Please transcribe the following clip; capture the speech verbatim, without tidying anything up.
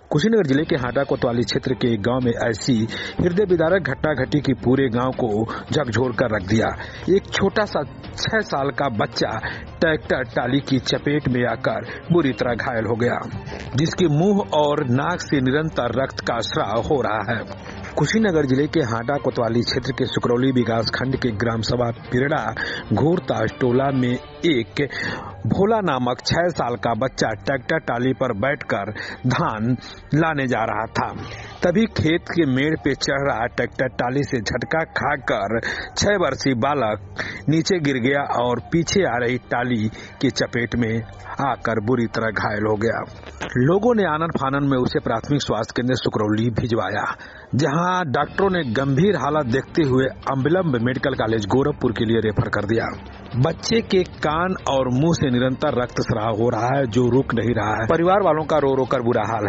कुशीनगर जिले के हाटा कोतवाली क्षेत्र के एक गांव में ऐसी हृदय विदारक घटना घटी कि पूरे गांव को झकझोर कर रख दिया। एक छोटा सा छह साल का बच्चा ट्रैक्टर टाली की चपेट में आकर बुरी तरह घायल हो गया, जिसके मुंह और नाक से निरंतर रक्त का स्राव हो रहा है। कुशीनगर जिले के हाटा कोतवाली क्षेत्र के सुकरौली विकास खंड के ग्राम सभा पिरड़ा घोरताज टोला में एक भोला नामक छह साल का बच्चा ट्रैक्टर टाली पर बैठकर धान लाने जा रहा था। तभी खेत के मेड़ पे चढ़ रहा ट्रैक्टर टाली से झटका खाकर छह वर्षीय बालक नीचे गिर गया और पीछे आ रही टाली की चपेट में आकर बुरी तरह घायल हो गया। लोगों ने आनन फानन में उसे प्राथमिक स्वास्थ्य केंद्र सुकरौली भिजवाया, जहां डॉक्टरों ने गंभीर हालत देखते हुए अम्बिलम्ब मेडिकल कॉलेज गोरखपुर के लिए रेफर कर दिया। बच्चे के कान और मुंह से निरंतर रक्तस्राव हो रहा है, जो रुक नहीं रहा है। परिवार वालों का रो रो कर बुरा हाल है।